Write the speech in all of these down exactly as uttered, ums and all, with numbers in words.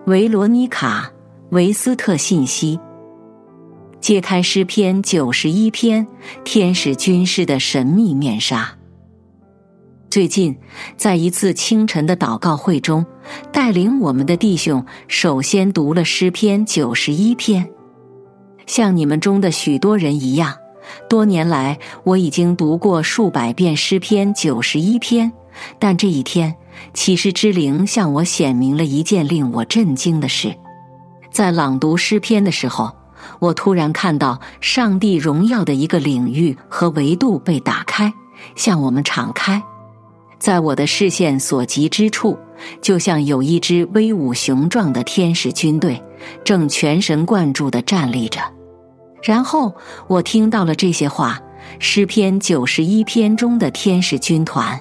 维罗妮卡·维斯特信息，揭开诗篇九十一篇天使军师的神秘面纱。最近，在一次清晨的祷告会中，带领我们的弟兄首先读了诗篇九十一篇。像你们中的许多人一样，多年来我已经读过数百遍诗篇九十一篇，但这一天，启示之灵向我显明了一件令我震惊的事。在朗读诗篇的时候，我突然看到上帝荣耀的一个领域和维度被打开，向我们敞开。在我的视线所及之处，就像有一支威武雄壮的天使军队，正全神贯注地站立着。然后我听到了这些话，诗篇九十一篇中的天使军团。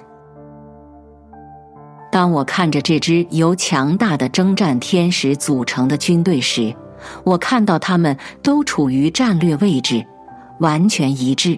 当我看着这支由强大的征战天使组成的军队时，我看到他们都处于战略位置，完全一致。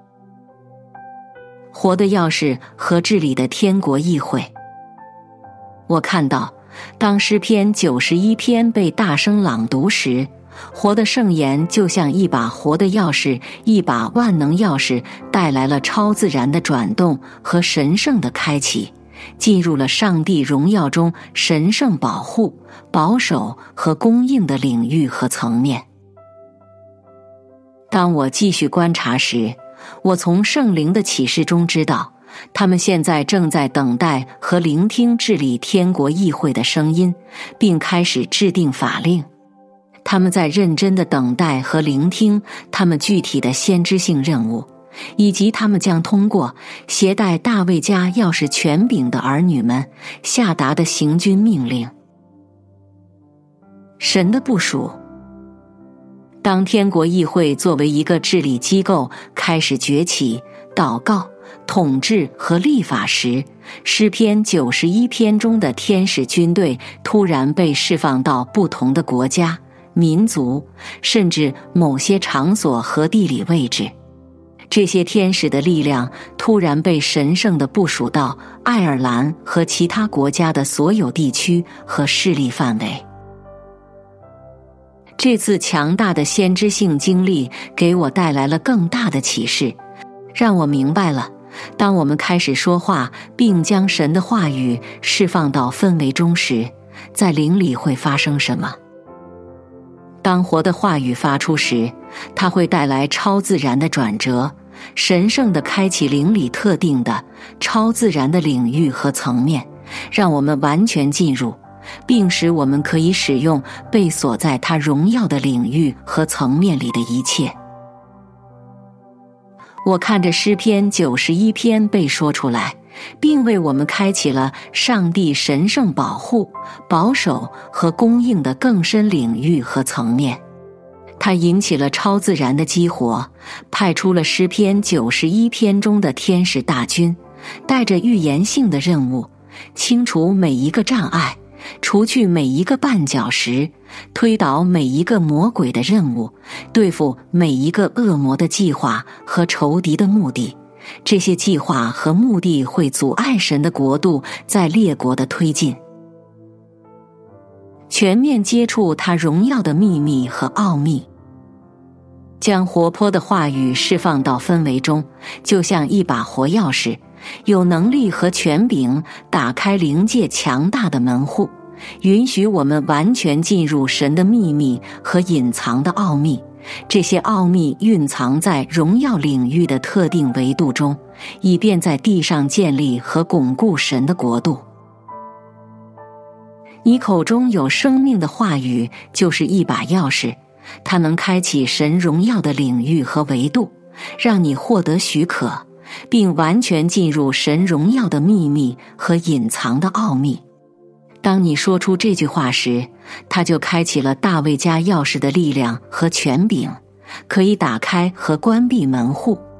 活的钥匙和治理的天国议会。我看到，当诗篇九十一篇被大声朗读时，活的圣言就像一把活的钥匙，一把万能钥匙，带来了超自然的转动和神圣的开启，进入了上帝荣耀中神圣保护、保守和供应的领域和层面。当我继续观察时，我从圣灵的启示中知道，他们现在正在等待和聆听治理天国议会的声音，并开始制定法令。他们在认真地等待和聆听他们具体的先知性任务，以及他们将通过携带大卫家钥匙权柄的儿女们下达的行军命令。神的部署。当天国议会作为一个治理机构开始崛起、祷告、统治和立法时，诗篇九十一篇中的天使军队突然被释放到不同的国家、民族，甚至某些场所和地理位置。这些天使的力量突然被神圣地部署到爱尔兰和其他国家的所有地区和势力范围。这次强大的先知性经历给我带来了更大的启示，让我明白了，当我们开始说话并将神的话语释放到氛围中时，在灵里会发生什么。当活的话语发出时，它会带来超自然的转折，神圣地开启灵里特定的超自然的领域和层面，让我们完全进入，并使我们可以使用被锁在他荣耀的领域和层面里的一切。我看着诗篇九十一篇被说出来，并为我们开启了上帝神圣保护、保守和供应的更深领域和层面。它引起了超自然的激活，派出了诗篇九十一篇中的天使大军，带着预言性的任务，清除每一个障碍，除去每一个绊脚石，推倒每一个魔鬼的任务，对付每一个恶魔的计划和仇敌的目的。这些计划和目的会阻碍神的国度在列国的推进。全面接触他荣耀的秘密和奥秘。将活泼的话语释放到氛围中，就像一把活钥匙，有能力和权柄打开灵界强大的门户，允许我们完全进入神的秘密和隐藏的奥秘。这些奥秘蕴藏在荣耀领域的特定维度中，以便在地上建立和巩固神的国度。你口中有生命的话语就是一把钥匙，它能开启神荣耀的领域和维度，让你获得许可，并完全进入神荣耀的秘密和隐藏的奥秘。当你说出这句话时，它就开启了大卫家钥匙的力量和权柄，可以打开和关闭门户。